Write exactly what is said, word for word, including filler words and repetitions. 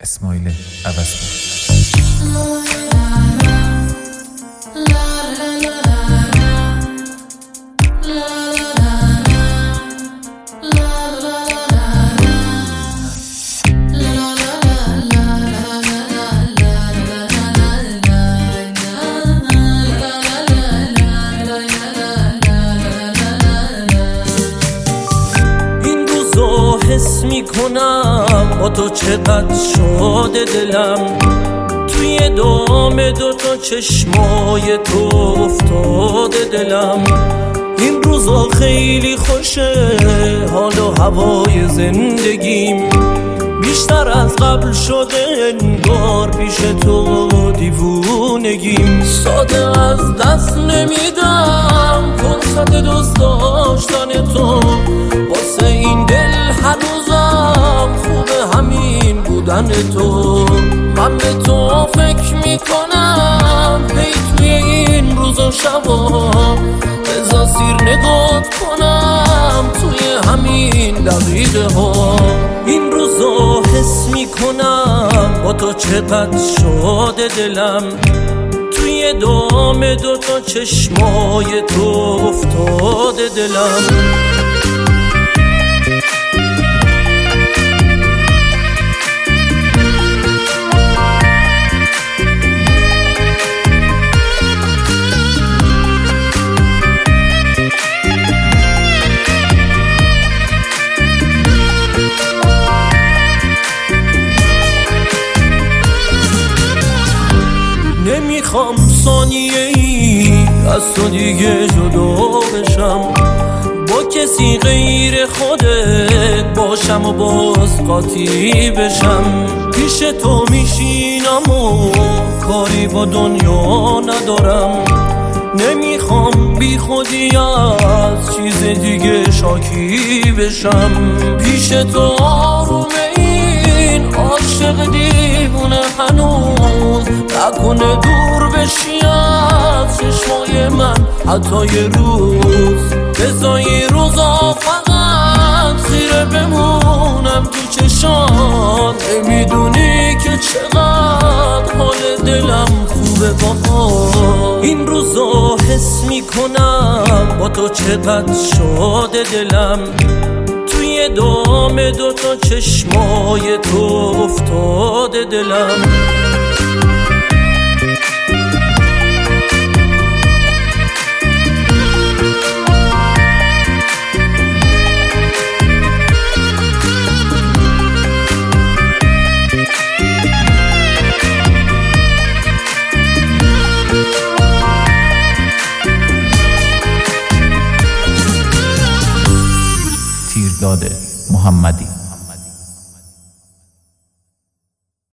اسماعیل عوض‌پور. حس میکنم با تو چقدر شده دلم، توی دام دو تا چشمای تو افتاده دلم. این روزا خیلی خوشه حال و هوای زندگیم، بیشتر از قبل شده انگار پیش تو دیوونگیم. ساده از دست نمیدم فرصت دوست داشتن تو، واسه این دل هنوزم خوبه همین بودن تو. من به تو فکر میکنم هی توی این روز و شبا، بذار سیر نگات کنم توی همین دقیقه ها. این روزا حس میکنم با تو چقدر شده دلم، توی دام دو تا چشمای تو افتاده دلم. نمیخوام ثانیه ای از تو دیگه جدا بشم، با کسی غیر خودت باشم و باز قاطی بشم. پیش تو میشینم و کاری با دنیا ندارم، نمیخوام بی خودی از چیز دیگه شاکی بشم. پیش تو آرومه این عاشق دیوونه هنوز، نکنه دور بشی از چشمای من حتی یه روز. بذار یه روزا فقط خیره بمونم تو چشات، نمیدونی که چقدر حال دلم خوبه با. این روزا حس میکنم با تو چقدر شده دلم، توی دام دو تا چشمای تو افتاده دلم. تیرداد محمدی.